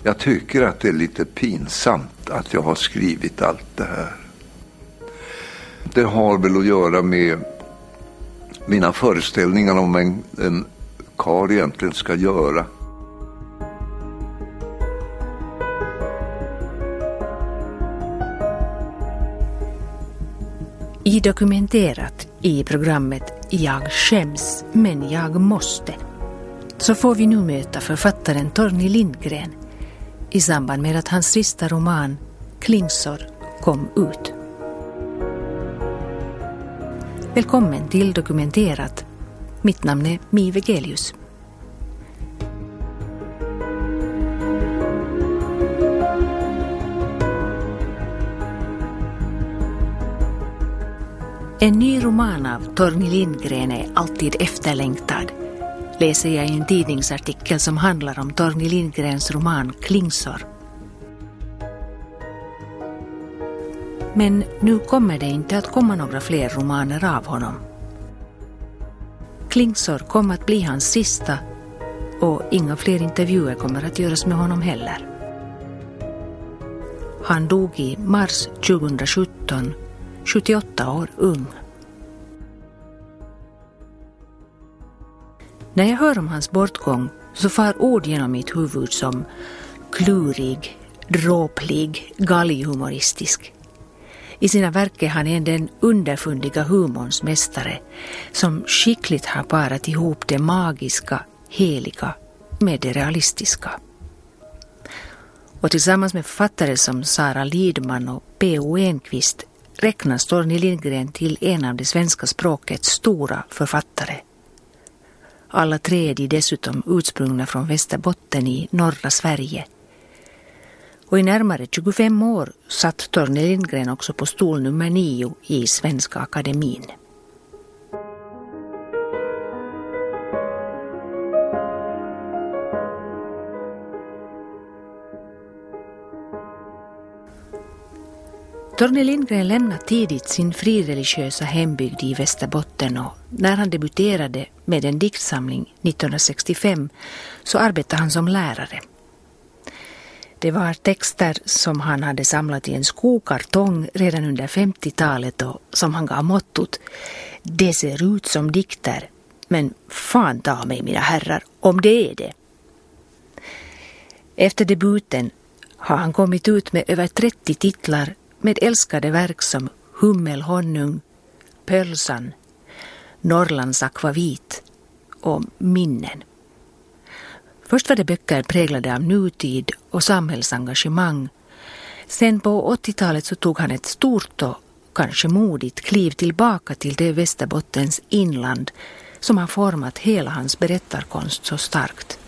Jag tycker att det är lite pinsamt att jag har skrivit allt det här. Det har väl att göra med mina föreställningar om en karl egentligen ska göra. I Dokumenterat i programmet Jag skäms men jag måste så får vi nu möta författaren Torgny Lindgren i samband med att hans sista roman Klingsor kom ut. Välkommen till Dokumenterat. Mitt namn är Mi Vegelius. En ny roman av Torgny Lindgren är alltid efterlängtad, läser jag i en tidningsartikel som handlar om Torgny Lindgrens roman Klingsor. Men nu kommer det inte att komma några fler romaner av honom. Klingsor kommer att bli hans sista och inga fler intervjuer kommer att göras med honom heller. Han dog i mars 2017, 78 år ung. När jag hör om hans bortgång så far ord genom mitt huvud som klurig, dråplig, galghumoristisk. I sina verk är han den underfundiga humorns mästare som skickligt har parat ihop det magiska, heliga med det realistiska. Och tillsammans med författare som Sara Lidman och P.O. Enquist räknas Torgny Lindgren till en av det svenska språkets stora författare. Alla tre är de dessutom utsprungna från Västerbotten i norra Sverige. Och i närmare 25 år satt Torgny Lindgren också på stol nummer 9 i Svenska Akademin. Torgny Lindgren lämnade tidigt sin frireligiösa hembygd i Västerbotten och när han debuterade med en diktsamling 1965 så arbetade han som lärare. Det var texter som han hade samlat i en skokartong redan under 50-talet och som han gav mottot "Det ser ut som dikter, men fan ta mig mina herrar om det är det". Efter debuten har han kommit ut med över 30 titlar med älskade verk som Hummelhonung, Pölsan, Norrlands akvavit och Minnen. Först var det böcker präglade av nutid och samhällsengagemang. Sen på 80-talet så tog han ett stort och kanske modigt kliv tillbaka till det Västerbottens inland som har format hela hans berättarkonst så starkt.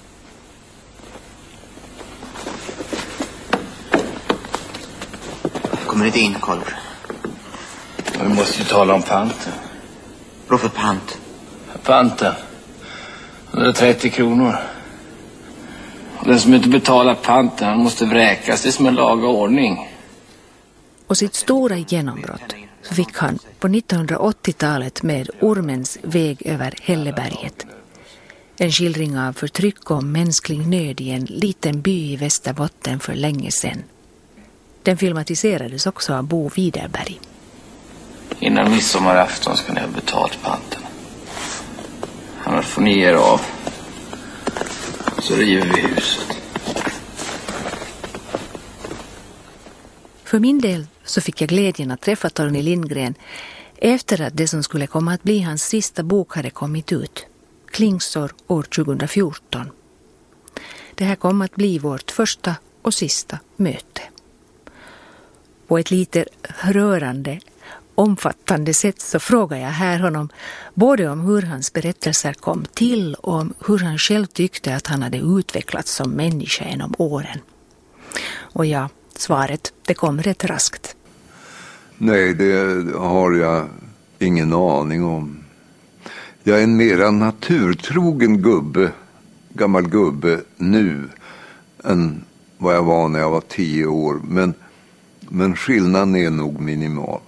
Kommer inte in, Karl-Olof. Vi måste ju tala om panten. Vad för pant? Panten. 130 kronor. Den som inte betalar panten, han måste vräkas. Det är som en laga ordning. Och sitt stora genombrott så fick han på 1980-talet med Ormens väg över Helleberget. En skildring av förtryck och mänsklig nöd i en liten by i Västerbotten för länge sedan. Den filmatiserades också av Bo Widerberg. Innan midsommarafton ska ni ha betalt panten. Annars får ni er av. Så river vi huset. För min del så fick jag glädjen att träffa Torgny Lindgren efter att det som skulle komma att bli hans sista bok hade kommit ut. Klingsor år 2014. Det här kom att bli vårt första och sista möte. På ett lite rörande, omfattande sätt så frågar jag här honom både om hur hans berättelser kom till och om hur han själv tyckte att han hade utvecklats som människa genom åren. Och ja, svaret, det kom rätt raskt. Nej, det har jag ingen aning om. Jag är en mera naturtrogen gammal gubbe nu än vad jag var när jag var 10 år. Men skillnaden är nog minimal.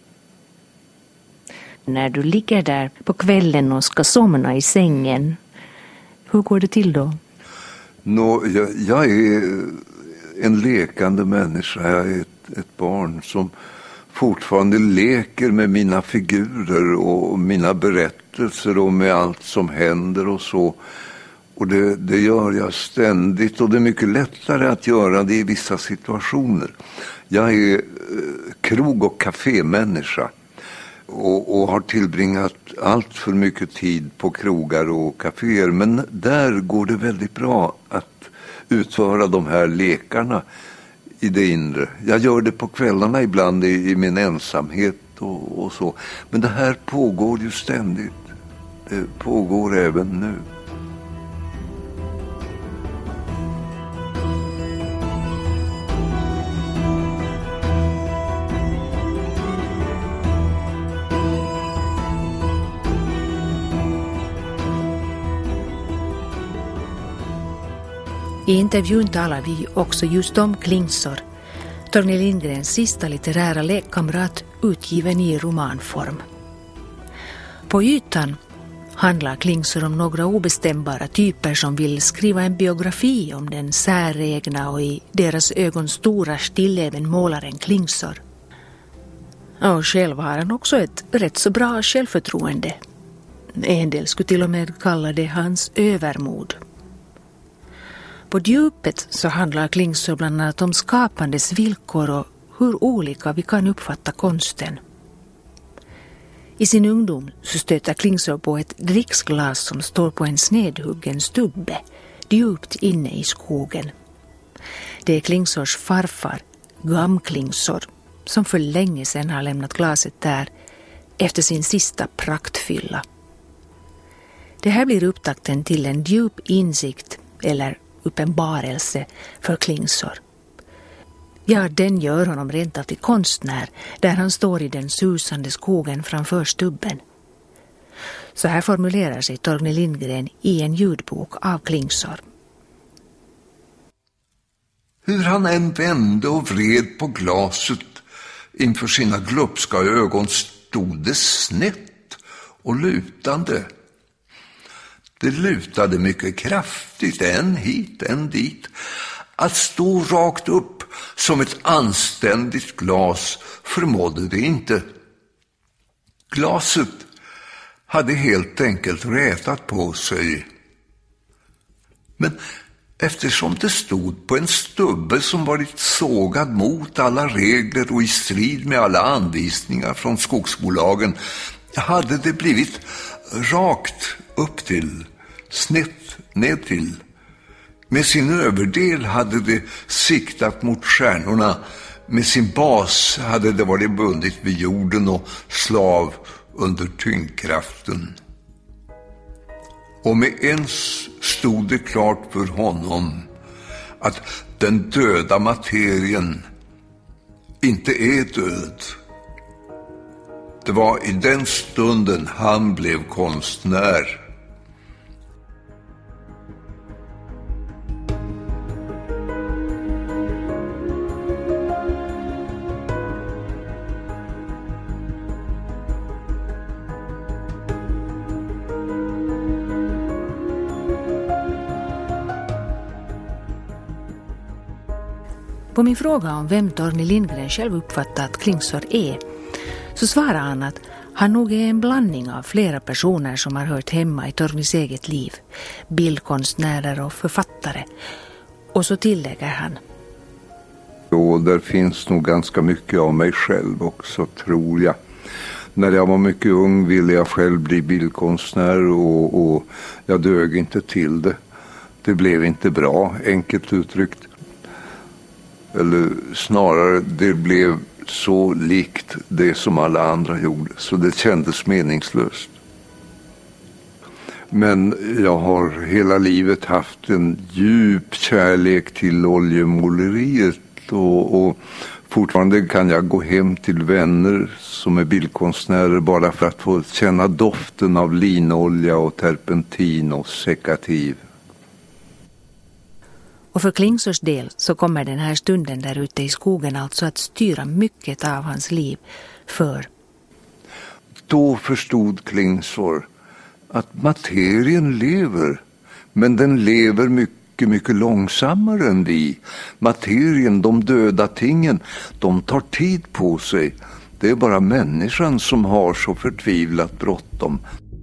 När du ligger där på kvällen och ska somna i sängen, hur går det till då? Jag är en lekande människa. Jag är ett barn som fortfarande leker med mina figurer och mina berättelser och med allt som händer och så. Och det gör jag ständigt, och det är mycket lättare att göra det i vissa situationer. Jag är krog- och kafémänniska och har tillbringat allt för mycket tid på krogar och kaféer. Men där går det väldigt bra att utföra de här lekarna i det inre. Jag gör det på kvällarna ibland i min ensamhet och så. Men det här pågår ju ständigt. Det pågår även nu. I intervjun talar vi också just om Klingsor, Torgny Lindgrens sista litterära lekkamrat utgiven i romanform. På ytan handlar Klingsor om några obestämbara typer som vill skriva en biografi om den säregna och i deras ögon stora stilleven målaren Klingsor. Och själv har han också ett rätt så bra självförtroende. En del skulle till och med kalla det hans övermod. På djupet så handlar Klingsor bland annat om skapandes villkor och hur olika vi kan uppfatta konsten. I sin ungdom så stöter Klingsor på ett dricksglas som står på en snedhuggen stubbe djupt inne i skogen. Det är Klingsors farfar, Gamklingsor, som för länge sedan har lämnat glaset där efter sin sista praktfylla. Det här blir upptakten till en djup insikt eller uppenbarelse för Klingsor. Ja, den gör honom rent av till konstnär där han står i den susande skogen framför stubben. Så här formulerar sig Torgny Lindgren i en ljudbok av Klingsor. Hur han än vände och vred på glaset inför sina glupska ögon stod det snett och lutande. Det lutade mycket kraftigt, en hit, en dit. Att stå rakt upp som ett anständigt glas förmådde det inte. Glaset hade helt enkelt rätat på sig. Men eftersom det stod på en stubbe som varit sågad mot alla regler och i strid med alla anvisningar från skogsbolagen, hade det blivit rakt upp till, snett ned till. Med sin överdel hade det siktat mot stjärnorna, med sin bas hade det varit bundet vid jorden och slav under tyngdkraften. Och med ens stod det klart för honom att den döda materien inte är död. Det var i den stunden han blev konstnär. På min fråga om vem Torgny Lindgren själv uppfattar att Klingsor är, så svarar han att han nog är en blandning av flera personer som har hört hemma i Torgnys eget liv, bildkonstnärer och författare. Och så tillägger han: Och där finns nog ganska mycket av mig själv också, tror jag. När jag var mycket ung ville jag själv bli bildkonstnär och jag dög inte till det. Det blev inte bra, enkelt uttryckt. Eller snarare, det blev så likt det som alla andra gjorde, så det kändes meningslöst. Men jag har hela livet haft en djup kärlek till oljemåleriet och fortfarande kan jag gå hem till vänner som är bildkonstnärer bara för att få känna doften av linolja och terpentin och sekativ. Och för Klingsors del så kommer den här stunden där ute i skogen alltså att styra mycket av hans liv. För då förstod Klingsor att materien lever, men den lever mycket mycket, mycket långsammare än vi. Materien, de döda tingen, de tar tid på sig. Det är bara människan som har så förtvivlat bråttom.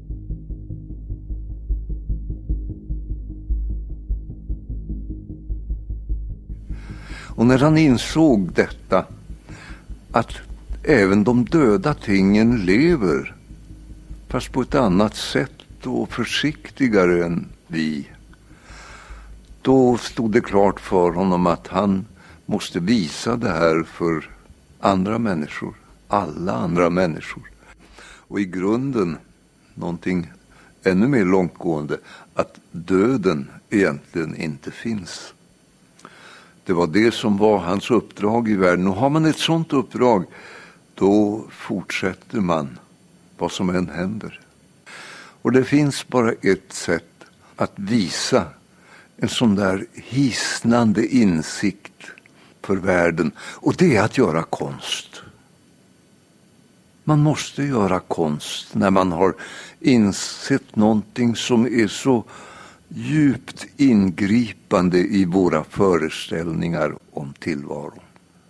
Och när han insåg detta, att även de döda tingen lever, fast på ett annat sätt och försiktigare än vi, då stod det klart för honom att han måste visa det här för andra människor, alla andra människor. Och i grunden någonting ännu mer långtgående, att döden egentligen inte finns. Det var det som var hans uppdrag i världen. Och har man ett sådant uppdrag, då fortsätter man vad som än händer. Och det finns bara ett sätt att visa en sån där hisnande insikt för världen. Och det är att göra konst. Man måste göra konst när man har insett någonting som är så djupt ingripande i våra föreställningar om tillvaron.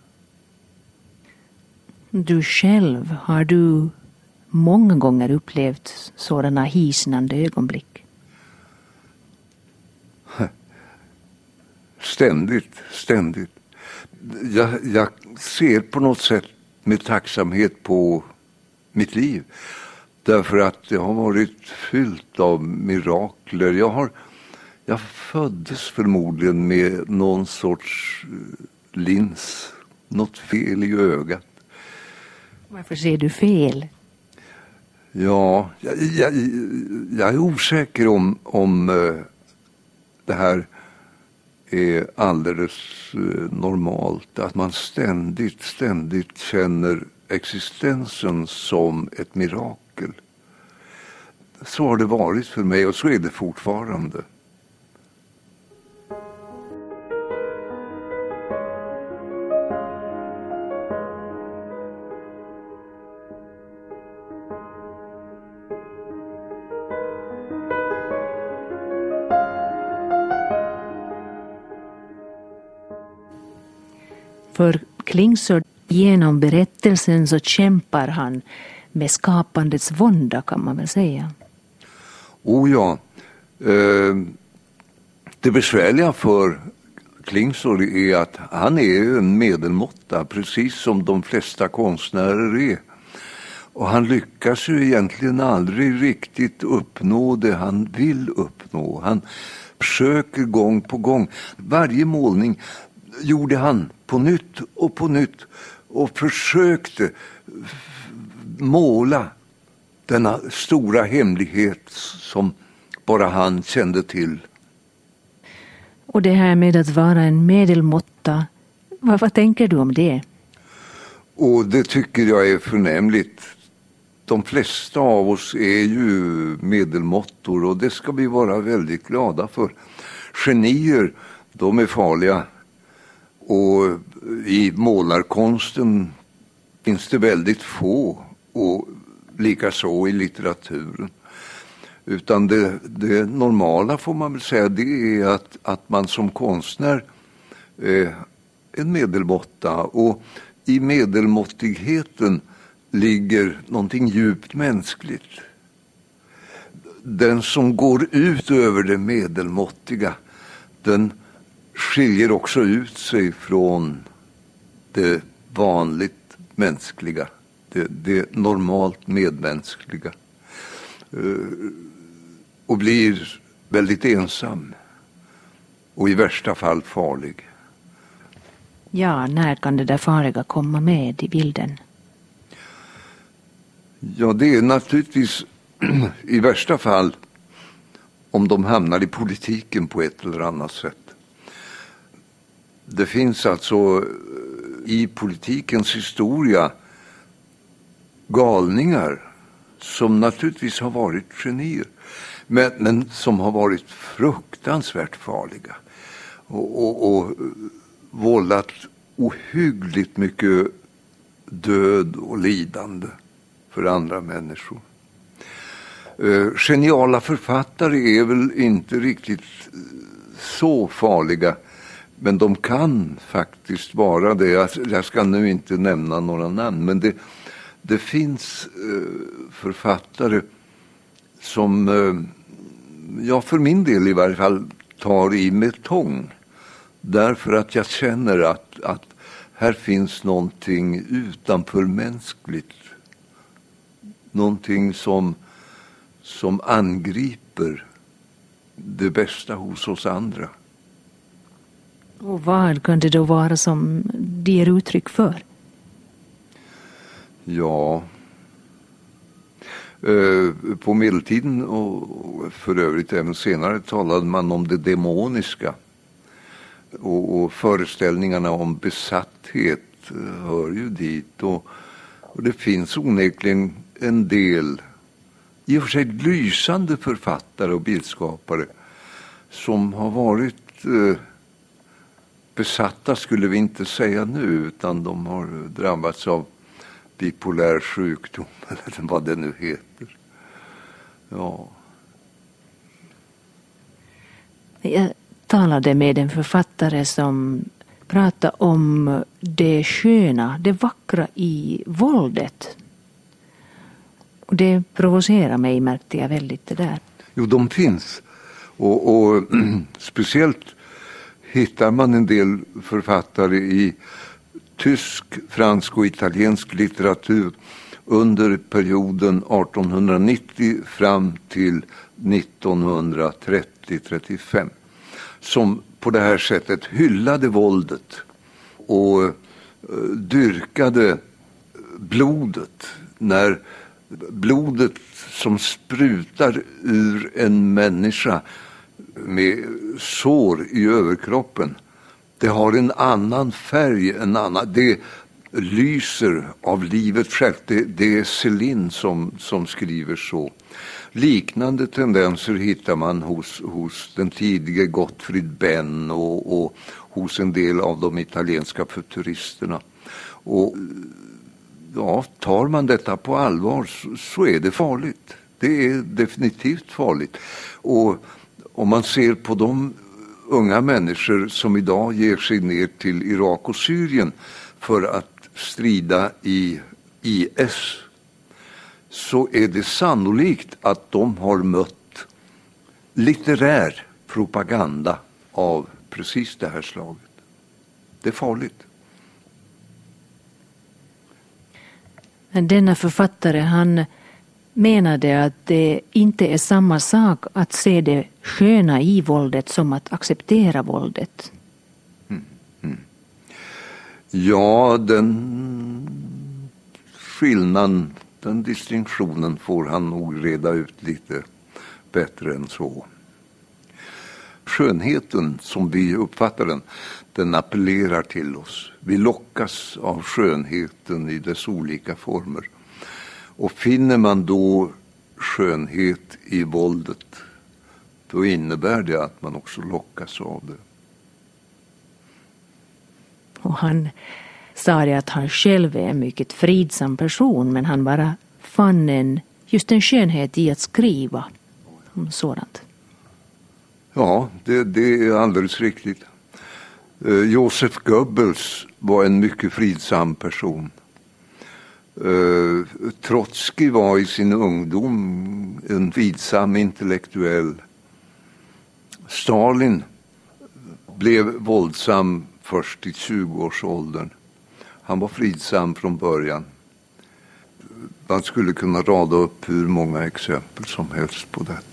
Du själv, har du många gånger upplevt sådana hisnande ögonblick? Ständigt. Jag ser på något sätt med tacksamhet på mitt liv. Därför att det har varit fyllt av mirakler. Jag föddes förmodligen med någon sorts lins, något fel i ögat. Varför ser du fel? Ja, jag är osäker om det här är alldeles normalt. Att man ständigt känner existensen som ett mirakel. Så har det varit för mig och så är det fortfarande. För Klingsor, genom berättelsen så kämpar han med skapandets vånda, kan man väl säga. Oh ja. Det besvärliga för Klingsor är att han är en medelmåtta, precis som de flesta konstnärer är. Och han lyckas ju egentligen aldrig riktigt uppnå det han vill uppnå. Han försöker gång på gång. Varje målning gjorde han på nytt och försökte måla denna stora hemlighet som bara han kände till. Och det här med att vara en medelmåtta, vad tänker du om det? Och det tycker jag är förnämligt. De flesta av oss är ju medelmåttor och det ska vi vara väldigt glada för. Genier, de är farliga. Och i målarkonsten finns det väldigt få, och likaså i litteraturen. Utan det normala, får man väl säga, det är att man som konstnär är en medelmåtta. Och i medelmåttigheten ligger någonting djupt mänskligt. Den som går ut över det medelmåttiga, den skiljer också ut sig från det vanligt mänskliga, det normalt medmänskliga, och blir väldigt ensam och i värsta fall farlig. Ja, när kan det där farliga komma med i bilden? Ja, det är naturligtvis i värsta fall om de hamnar i politiken på ett eller annat sätt. Det finns alltså i politikens historia galningar som naturligtvis har varit genier, men som har varit fruktansvärt farliga och vållat ohyggligt mycket död och lidande för andra människor. Geniala författare är väl inte riktigt så farliga. Men de kan faktiskt vara det. Jag ska nu inte nämna några namn. Men det finns författare som jag för min del i varje fall tar i med tång. Därför att jag känner att här finns någonting utanför mänskligt. Någonting som angriper det bästa hos oss andra. Och vad kan det då vara som det ger uttryck för? Ja, på medeltiden och för övrigt även senare talade man om det demoniska. Och föreställningarna om besatthet hör ju dit. Och det finns onekligen en del i och för sig lysande författare och bildskapare som har varit besatta, skulle vi inte säga nu, utan de har drabbats av bipolär sjukdom eller vad det nu heter. Ja. Jag talade med en författare som pratade om det sköna, det vackra i våldet. Och det provocerar mig, märkte jag väldigt det där. Jo, de finns. Och speciellt hittar man en del författare i tysk, fransk och italiensk litteratur under perioden 1890 fram till 1930-35 som på det här sättet hyllade våldet och dyrkade blodet. När blodet som sprutar ur en människa med sår i överkroppen, det har en annan färg, det lyser av livet självt. Det är Céline som skriver så. Liknande tendenser hittar man hos den tidige Gottfried Benn och hos en del av de italienska futuristerna. Och ja, tar man detta på allvar så är det farligt. Det är definitivt farligt. Och om man ser på de unga människor som idag ger sig ner till Irak och Syrien för att strida i IS, så är det sannolikt att de har mött litterär propaganda av precis det här slaget. Det är farligt. Men denna författare, han menade att det inte är samma sak att se det sköna i våldet som att acceptera våldet. Ja, den skillnaden, den distinktionen får han nog reda ut lite bättre än så. Skönheten som vi uppfattar den appellerar till oss. Vi lockas av skönheten i dess olika former. Och finner man då skönhet i våldet, då innebär det att man också lockas av det. Och han sa det att han själv är en mycket fridsam person, men han bara fann just en skönhet i att skriva om sådant. Ja, det är alldeles riktigt. Josef Goebbels var en mycket fridsam person. Trotsky var i sin ungdom en fridsam intellektuell. Stalin blev våldsam först i 20-årsåldern. Han var fridsam från början. Man skulle kunna rada upp hur många exempel som helst på detta.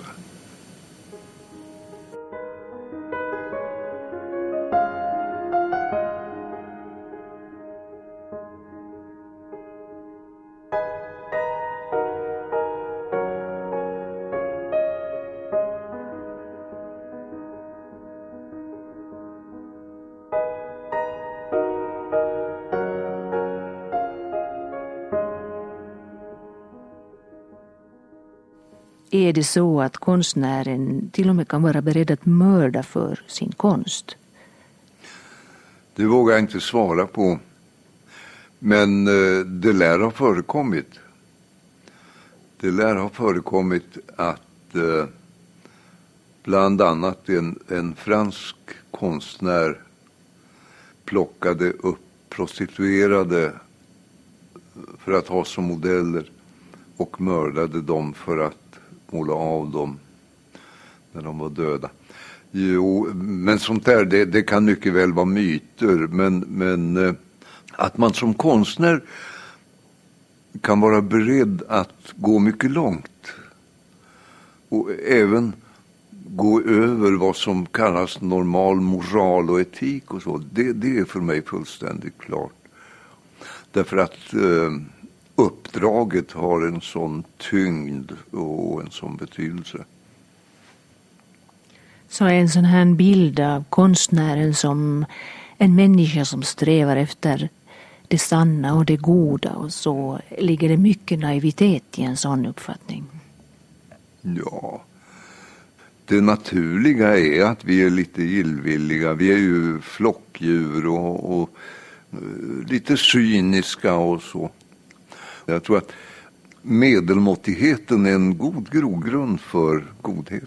Är det så att konstnären till och med kan vara beredd att mörda för sin konst? Det vågar jag inte svara på. Men det lär ha förekommit. Det lär ha förekommit att Bland annat en fransk konstnär plockade upp prostituerade för att ha som modeller och mördade dem för att måla av dem när de var döda. Jo, men sånt där, det kan mycket väl vara myter, men att man som konstnär kan vara beredd att gå mycket långt och även gå över vad som kallas normal moral och etik och så, det är för mig fullständigt klart. Därför att uppdraget har en sån tyngd och en sån betydelse. Så en sån här bild av konstnären som en människa som strävar efter det sanna och det goda, och så ligger det mycket naivitet i en sån uppfattning. Ja, det naturliga är att vi är lite illvilliga. Vi är ju flockdjur och lite cyniska och så. Jag tror att medelmåttigheten är en god grogrund för godhet.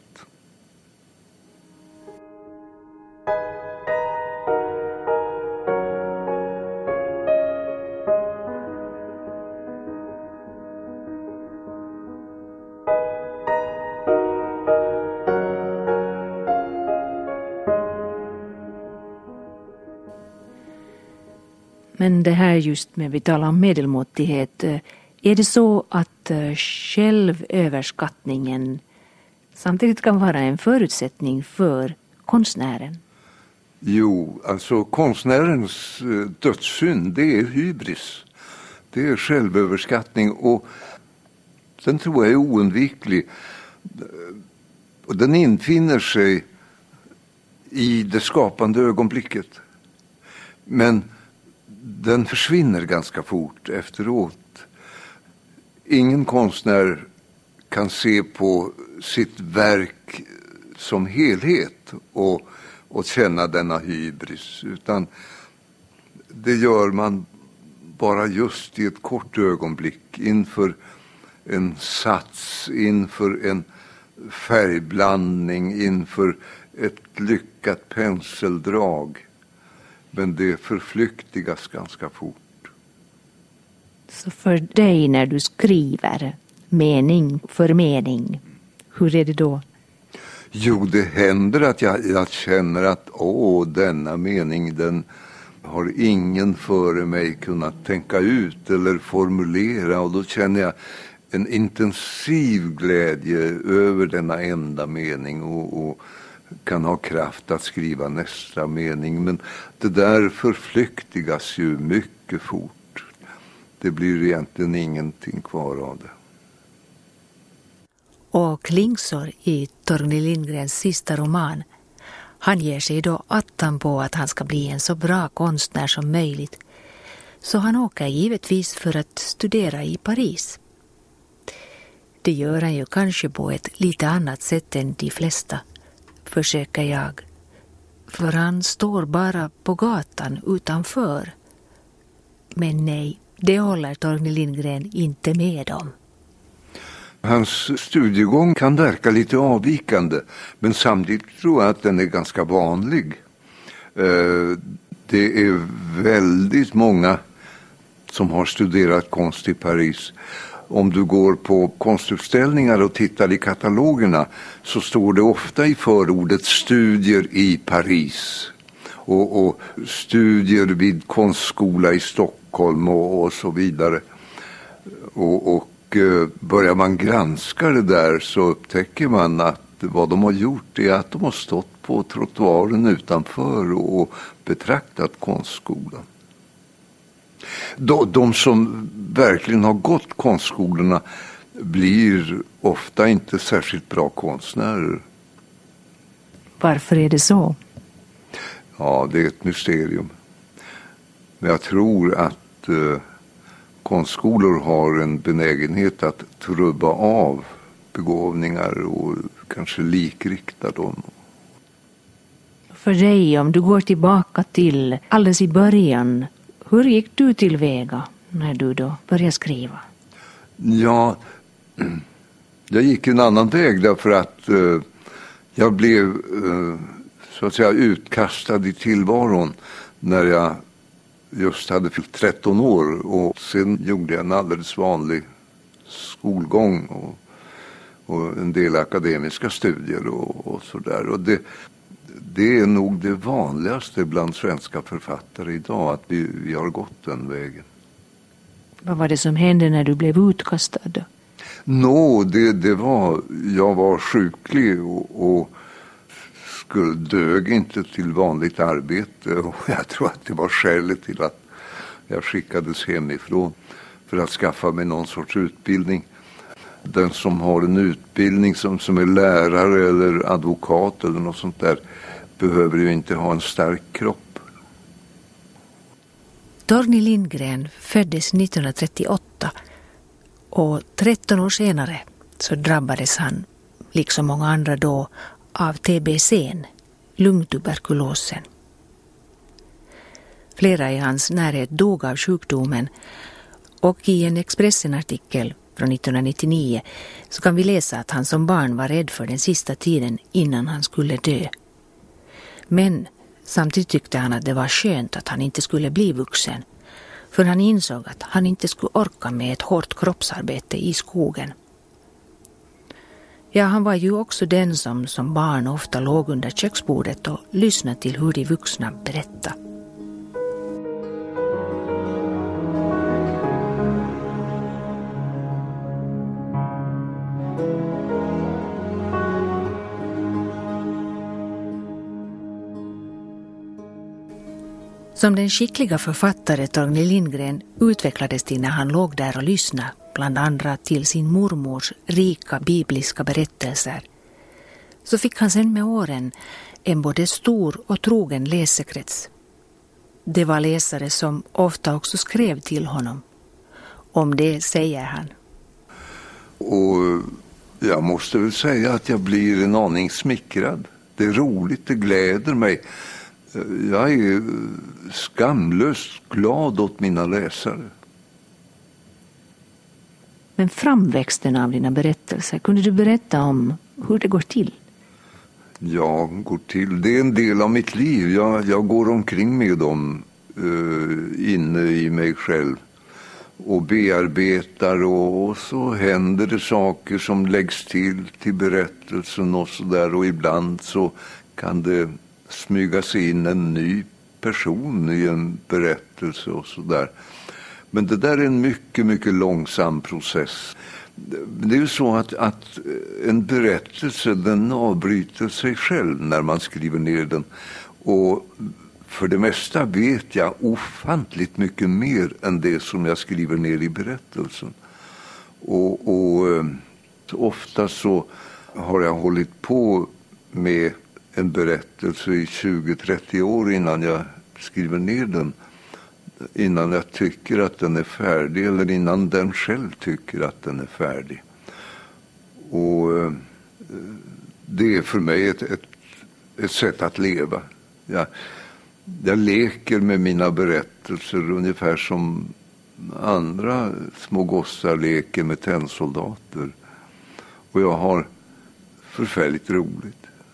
Men det här just med vi talar om medelmåttighet, är det så att självöverskattningen samtidigt kan vara en förutsättning för konstnären? Jo, alltså konstnärens dödssynd, det är hybris. Det är självöverskattning, och den tror jag är oundviklig. Och den infinner sig i det skapande ögonblicket. Men den försvinner ganska fort efteråt. Ingen konstnär kan se på sitt verk som helhet och känna denna hybris, utan det gör man bara just i ett kort ögonblick, inför en sats, inför en färgblandning, inför ett lyckat penseldrag. Men det förflyktigas ganska fort. Så för dig när du skriver mening för mening, hur är det då? Jo, det händer att jag känner att denna mening, den har ingen före mig kunnat tänka ut eller formulera, och då känner jag en intensiv glädje över denna enda mening och kan ha kraft att skriva nästa mening. Men det där förflyktigas ju mycket fort. Det blir egentligen ingenting kvar av det. Och Klingsor i Torgny Lindgrens sista roman, han ger sig då attan på att han ska bli en så bra konstnär som möjligt. Så han åker givetvis för att studera i Paris. Det gör han ju kanske på ett lite annat sätt än de flesta, försöker jag. För han står bara på gatan utanför. Men nej, det håller Torgny Lindgren inte med om. Hans studiegång kan verka lite avvikande, men samtidigt tror jag att den är ganska vanlig. Det är väldigt många som har studerat konst i Paris. Om du går på konstutställningar och tittar i katalogerna, så står det ofta i förordet studier i Paris och studier vid konstskola i Stockholm och så vidare. Och börjar man granska det där, så upptäcker man att vad de har gjort är att de har stått på trottoaren utanför och betraktat konstskolan. De som verkligen har gått konstskolorna blir ofta inte särskilt bra konstnärer. Varför är det så? Ja, det är ett mysterium. Men jag tror att konstskolor har en benägenhet att trubba av begåvningar och kanske likrikta dem. För dig, om du går tillbaka till alldeles i början, hur gick du tillväga när du då började skriva? Ja, jag gick en annan väg, därför att Jag blev så att säga utkastad i tillvaron när jag just hade fyllt 13 år. Och sen gjorde jag en alldeles vanlig skolgång och en del akademiska studier och sådär. Och det är nog det vanligaste bland svenska författare idag, att vi har gått den vägen. Vad var det som hände när du blev utkastad då? Det var, jag var sjuklig och dög inte till vanligt arbete. Och jag tror att det var skälet till att jag skickades hemifrån för att skaffa mig någon sorts utbildning. Den som har en utbildning som är lärare eller advokat eller något sånt där behöver ju inte ha en stark kropp. Torgny Lindgren föddes 1938 och 13 år senare så drabbades han, liksom många andra då, av TBC:n, lungtuberkulosen. Flera i hans närhet dog av sjukdomen, och i en Expressen-artikel från 1999 så kan vi läsa att han som barn var rädd för den sista tiden innan han skulle dö. Men samtidigt tyckte han att det var skönt att han inte skulle bli vuxen, för han insåg att han inte skulle orka med ett hårt kroppsarbete i skogen. Ja, han var ju också den som barn ofta låg under köksbordet och lyssnade till hur de vuxna berättade. Som den skickliga författare Torgny Lindgren utvecklades till när han låg där och lyssnade, bland andra till sin mormors rika bibliska berättelser, så fick han sen med åren en både stor och trogen läsekrets. Det var läsare som ofta också skrev till honom. Om det säger han: Och jag måste väl säga att jag blir en aning smickrad. Det är roligt, det gläder mig. Jag är skamlöst glad åt mina läsare. Men framväxten av dina berättelser, kunde du berätta om hur det går till? Ja, går till. Det är en del av mitt liv. Jag går omkring med dem inne i mig själv och bearbetar, och så händer det saker som läggs till berättelsen och så där, och ibland så kan det smyga sig in en ny person i en berättelse och så där. Men det där är en mycket, mycket långsam process. Det är ju så att en berättelse, den avbryter sig själv när man skriver ner den. Och för det mesta vet jag ofantligt mycket mer än det som jag skriver ner i berättelsen. Och ofta så har jag hållit på med en berättelse i 20-30 år innan jag skriver ner den. Innan jag tycker att den är färdig, eller innan den själv tycker att den är färdig. Och det är för mig ett sätt att leva. Jag leker med mina berättelser ungefär som andra små gossar leker med tennsoldater. Och jag har förfärligt roligt.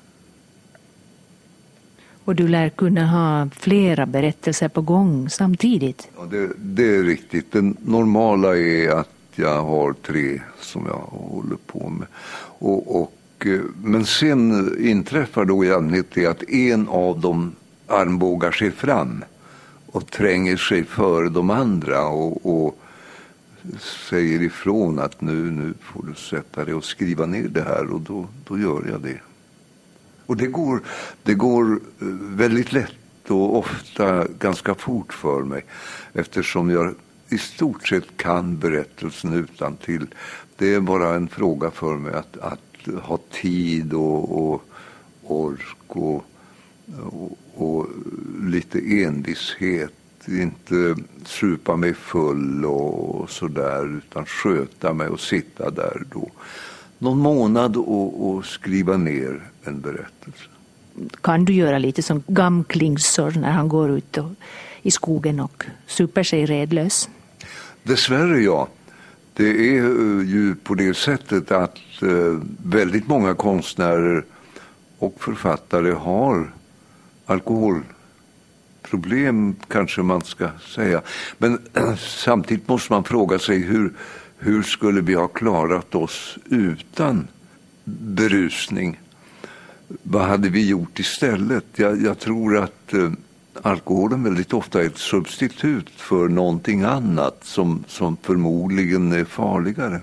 Och du lär kunna ha flera berättelser på gång samtidigt. Ja, det är riktigt. Det normala är att jag har 3 som jag håller på med. Men sen inträffar då i allmänhet det att en av dem armbågar sig fram och tränger sig för de andra och säger ifrån att nu får du sätta dig och skriva ner det här, och då gör jag det. Och det går väldigt lätt och ofta ganska fort för mig, eftersom jag i stort sett kan berättelsen utan till. Det är bara en fråga för mig att ha tid och ork och lite envishet. Inte supa mig full och sådär, utan sköta mig och sitta där då någon månad och skriva ner en berättelse. Kan du göra lite som Gamklingsor när han går ut i skogen och super sig redlös? Dessvärre ja. Det är ju på det sättet att väldigt många konstnärer och författare har alkoholproblem, kanske man ska säga. Men samtidigt måste man fråga sig hur skulle vi ha klarat oss utan berusning? Vad hade vi gjort istället? Jag tror att alkoholen väldigt ofta är ett substitut för någonting annat som förmodligen är farligare.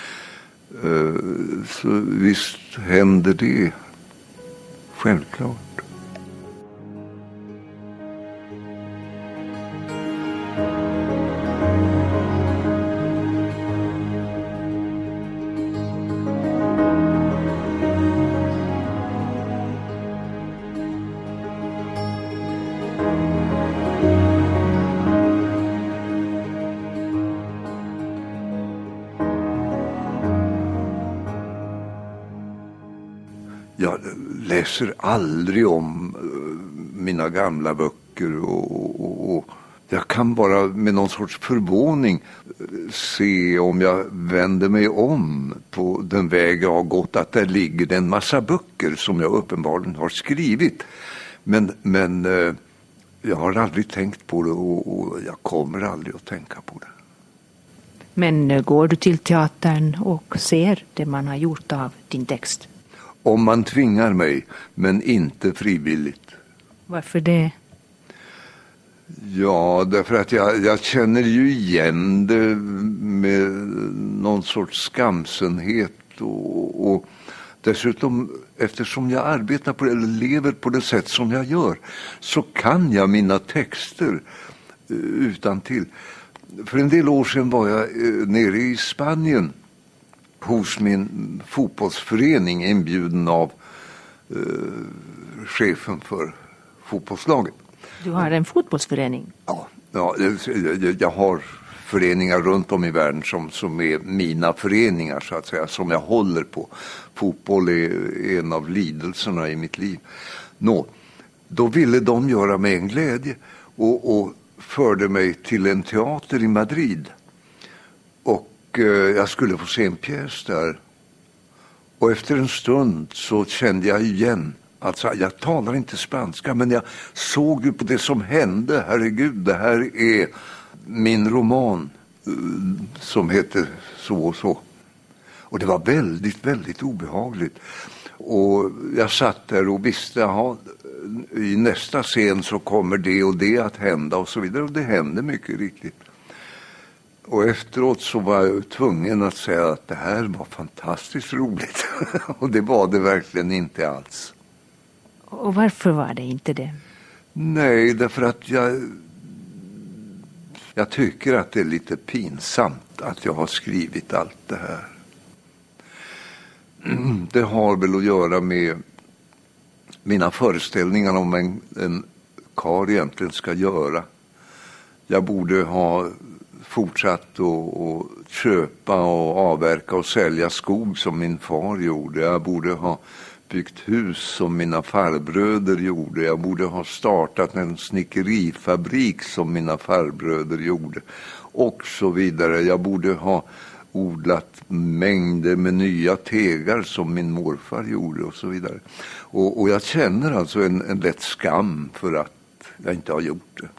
Så visst händer det. Självklart. Jag läser aldrig om mina gamla böcker och jag kan bara med någon sorts förvåning se, om jag vänder mig om på den väg jag har gått, att där ligger en massa böcker som jag uppenbarligen har skrivit. Men jag har aldrig tänkt på det och jag kommer aldrig att tänka på det. Men går du till teatern och ser det man har gjort av din text? Om man tvingar mig, men inte frivilligt. Varför det? Ja, därför att jag känner ju igen det med någon sorts skamsenhet och dessutom, eftersom jag arbetar på det, eller lever på det sätt som jag gör, så kan jag mina texter utantill. För en del år sedan var jag nere i Spanien hos min fotbollsförening, inbjuden av chefen för fotbollslaget. Du har en fotbollsförening? Ja, jag har föreningar runt om i världen som är mina föreningar, så att säga, som jag håller på. Fotboll är en av lidelserna i mitt liv. Då ville de göra mig en glädje och förde mig till en teater i Madrid. Och jag skulle få se en pjäs där. Och efter en stund så kände jag igen. Alltså, jag talar inte spanska, men jag såg ju på det som hände. Herregud, det här är min roman som heter så och så. Och det var väldigt, väldigt obehagligt. Och jag satt där och visste, i nästa scen så kommer det och det att hända och så vidare. Och det hände mycket riktigt. Och efteråt så var jag tvungen att säga att det här var fantastiskt roligt. Och det var det verkligen inte alls. Och varför var det inte det? Nej, därför att jag tycker att det är lite pinsamt att jag har skrivit allt det här. Det har väl att göra med mina föreställningar om en karl egentligen ska göra. Jag borde ha fortsatt att köpa och avverka och sälja skog som min far gjorde. Jag borde ha byggt hus som mina farbröder gjorde. Jag borde ha startat en snickerifabrik som mina farbröder gjorde. Och så vidare. Jag borde ha odlat mängder med nya tegar som min morfar gjorde och så vidare. Och jag känner alltså en lätt skam för att jag inte har gjort det.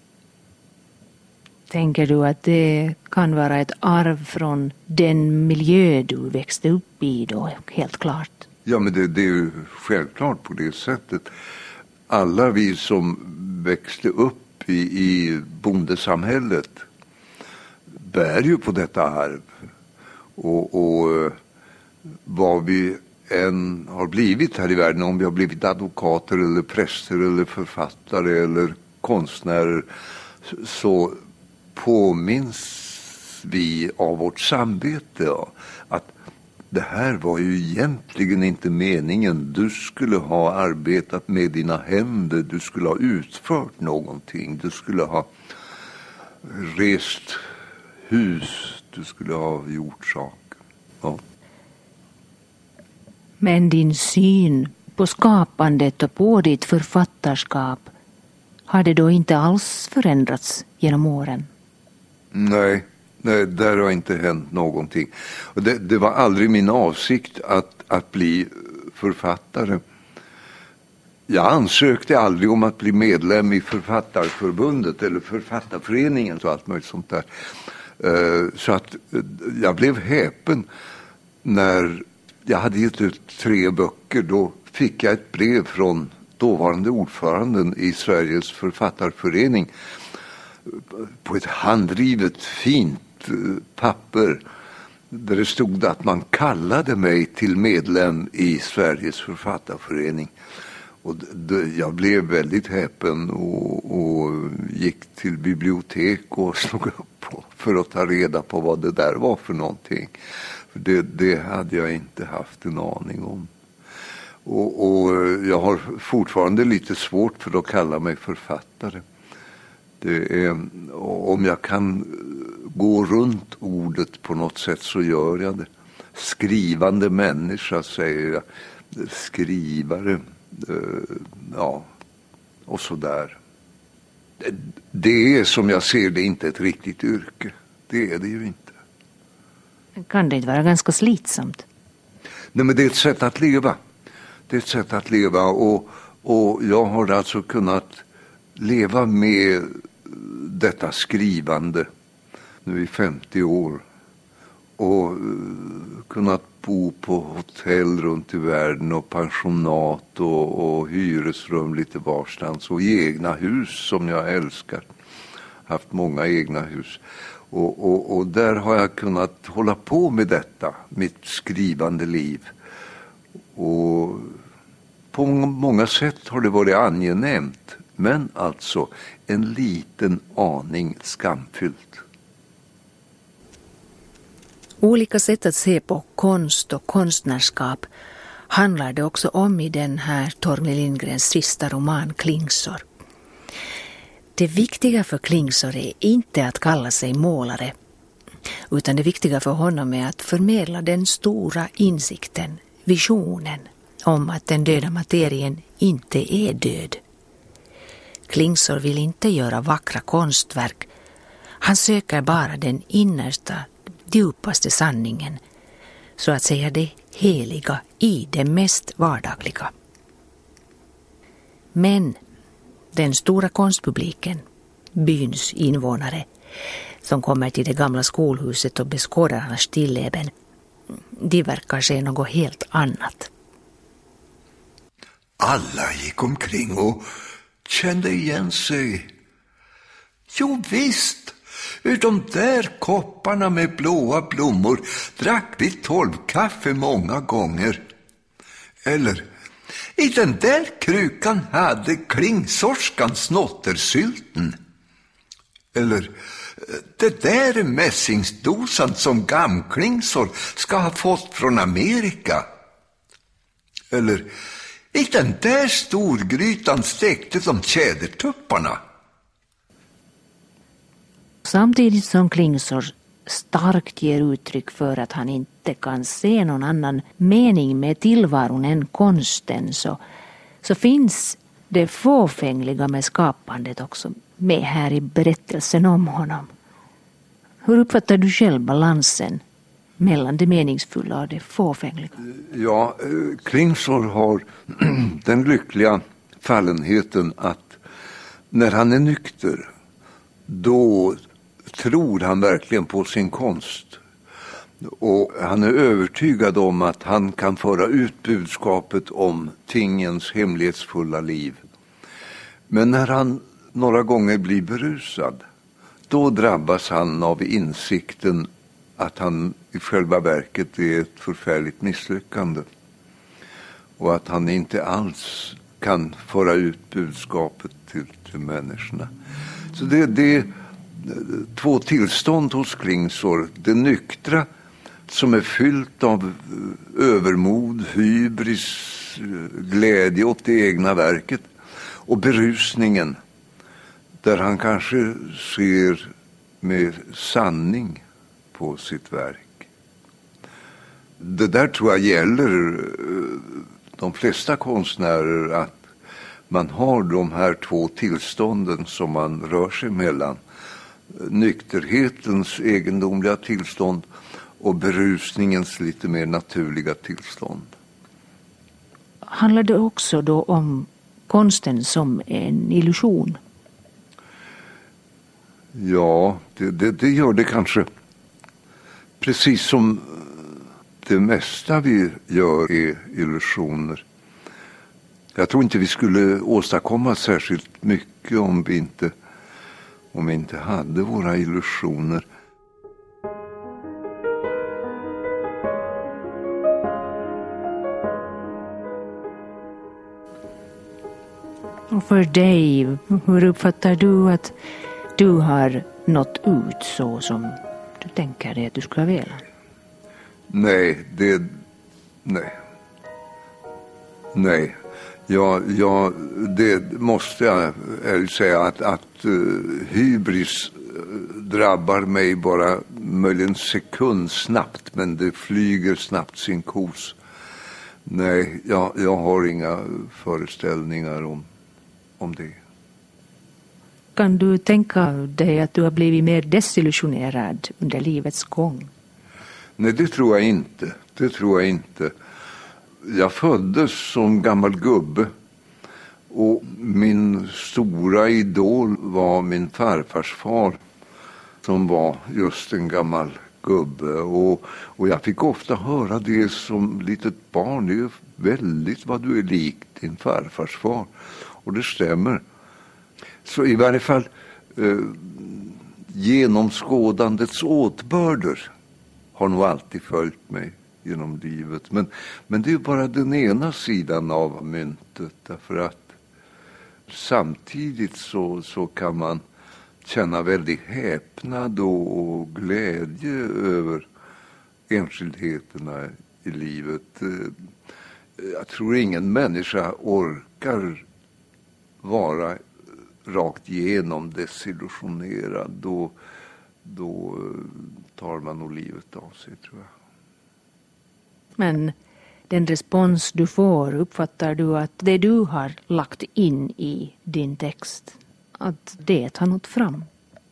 Tänker du att det kan vara ett arv från den miljö du växte upp i då, helt klart? Ja, men det är ju självklart på det sättet. Alla vi som växte upp i bondesamhället bär ju på detta arv. Och vad vi än har blivit här i världen, om vi har blivit advokater eller präster eller författare eller konstnärer, så påminns vi av vårt samvete att det här var ju egentligen inte meningen. Du skulle ha arbetat med dina händer, du skulle ha utfört någonting, du skulle ha rest hus, du skulle ha gjort saker. Ja. Men din syn på skapandet och på ditt författarskap, har det då inte alls förändrats genom åren? Nej, där har inte hänt någonting. Och det var aldrig min avsikt att bli författare. Jag ansökte aldrig om att bli medlem i Författarförbundet eller Författarföreningen och allt möjligt sånt där. Så att jag blev häpen när jag hade gett ut 3 böcker. Då fick jag ett brev från dåvarande ordföranden i Sveriges Författarförening på ett handrivet fint papper där det stod att man kallade mig till medlem i Sveriges Författarförening. Och jag blev väldigt häpen och gick till bibliotek och slog upp för att ta reda på vad det där var för någonting. För det hade jag inte haft en aning om. Och jag har fortfarande lite svårt för att kalla mig författare. Det är, om jag kan gå runt ordet på något sätt så gör jag det. Skrivande människa säger jag. Skrivare. Ja, och så där. Det är som jag ser det inte ett riktigt yrke. Det är det ju inte. Kan det inte vara ganska slitsamt? Nej, men det är ett sätt att leva. Det är ett sätt att leva och jag har alltså kunnat leva med detta skrivande nu i 50 år och kunnat bo på hotell runt i världen och pensionat och hyresrum lite varstans och i egna hus som jag älskar. Haft många egna hus. Och där har jag kunnat hålla på med detta, mitt skrivande liv. Och på många sätt har det varit angenämt, men alltså en liten aning skamfyllt. Olika sätt att se på konst och konstnärskap handlar det också om i den här Torgny Lindgrens sista roman Klingsor. Det viktiga för Klingsor är inte att kalla sig målare, utan det viktiga för honom är att förmedla den stora insikten, visionen om att den döda materien inte är död. Klingsor vill inte göra vackra konstverk. Han söker bara den innersta, djupaste sanningen, så att säga det heliga i det mest vardagliga. Men den stora konstpubliken, byns invånare, som kommer till det gamla skolhuset och beskådar hans stilleben, de verkar se något helt annat. Alla gick omkring och kände igen sig. Jo visst, ur de där kopparna med blåa blommor drack vi 12 kaffe många gånger. Eller, i den där krukan hade klingsorskan snottersylten. Eller, det där är mässingsdosan som Gamklingsor ska ha fått från Amerika. Eller, i den där storgrytan stekte de tjädertupparna. Samtidigt som Klingsor starkt ger uttryck för att han inte kan se någon annan mening med tillvaron än konsten, så finns det fåfängliga med skapandet också med här i berättelsen om honom. Hur uppfattar du själv balansen mellan det meningsfulla och det fåfängliga? Ja, Klingsor har den lyckliga fallenheten att när han är nykter, då tror han verkligen på sin konst. Och han är övertygad om att han kan föra ut budskapet om tingens hemlighetsfulla liv. Men när han några gånger blir berusad, då drabbas han av insikten att han i själva verket är ett förfärligt misslyckande. Och att han inte alls kan föra ut budskapet till människorna. Så det är 2 tillstånd hos Klingsor. Det nyktra som är fyllt av övermod, hybris, glädje åt det egna verket. Och berusningen där han kanske ser med sanning på sitt verk. Det där tror jag gäller de flesta konstnärer, att man har de här 2 tillstånden som man rör sig mellan. Nykterhetens egendomliga tillstånd och berusningens lite mer naturliga tillstånd. Handlar det också då om konsten som en illusion? Ja, det gör det kanske. Precis som det mesta vi gör är illusioner. Jag tror inte vi skulle åstadkomma särskilt mycket om vi inte hade våra illusioner. Och för dig, hur uppfattar du att du har nått ut så som du tänker dig att du skulle vilja? Nej. Ja, det måste jag säga att hybris drabbar mig bara möjligen sekundsnabbt, men det flyger snabbt sin kos. Nej, jag har inga föreställningar om det. Kan du tänka dig att du har blivit mer desillusionerad under livets gång? Nej, det tror jag inte. Jag föddes som gammal gubbe och min stora idol var min farfars far som var just en gammal gubbe. Och jag fick ofta höra det som litet barn. Det är väldigt vad du är lik din farfars far. Och det stämmer. Så i varje fall genomskådandets åtbörder har nog alltid följt mig genom livet. Men det är bara den ena sidan av myntet. Därför att samtidigt så kan man känna väldigt häpnad och glädje över enskildheterna i livet. Jag tror ingen människa orkar vara rakt igenom desillusionerad. Då tar man nog livet av sig, tror jag. Men den respons du får, uppfattar du att det du har lagt in i din text, att det har nått fram?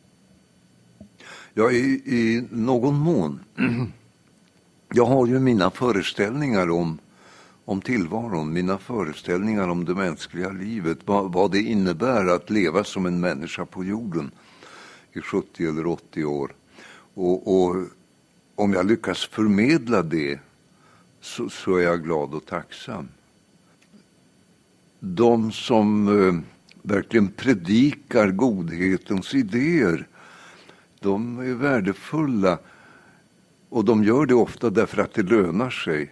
Ja, i någon mån. Jag har ju mina föreställningar om tillvaron, mina föreställningar om det mänskliga livet, vad det innebär att leva som en människa på jorden i 70 eller 80 år. Och om jag lyckas förmedla det så är jag glad och tacksam. De som verkligen predikar godhetens idéer, de är värdefulla och de gör det ofta därför att det lönar sig.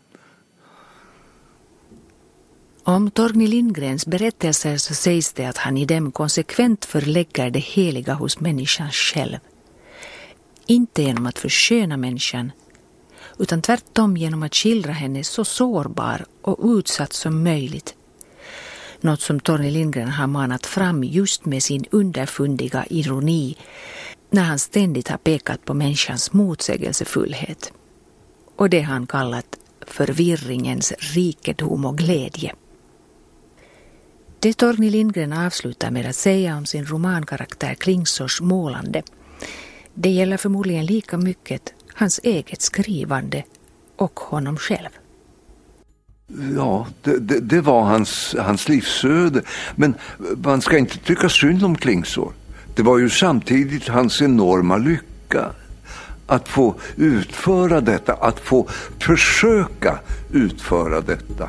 Om Torgny Lindgrens berättelser så sägs det att han i dem konsekvent förlägger det heliga hos människan själv. Inte genom att försköna människan, utan tvärtom genom att skildra henne så sårbar och utsatt som möjligt. Något som Torgny Lindgren har manat fram just med sin underfundiga ironi när han ständigt har pekat på människans motsägelsefullhet. Och det han kallat förvirringens rikedom och glädje. Det Torgny Lindgren avslutar med att säga om sin romankaraktär Klingsors målande, det gäller förmodligen lika mycket hans eget skrivande och honom själv. Ja, det var hans livsöde. Men man ska inte tycka synd om Klingsor. Det var ju samtidigt hans enorma lycka att få utföra detta, att få försöka utföra detta.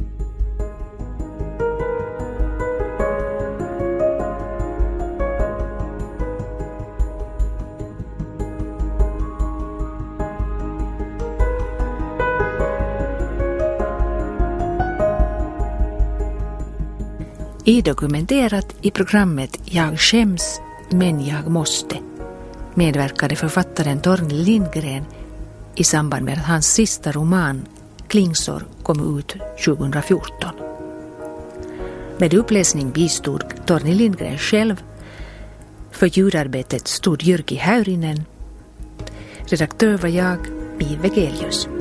I dokumenterat i programmet Jag skäms, men jag måste medverkade författaren Torgny Lindgren i samband med att hans sista roman Klingsor kom ut 2014. Med uppläsning bistod Torgny Lindgren själv. För ljudarbetet stod Jyrki Häyrinen. Redaktör var jag, Mi Vegelius.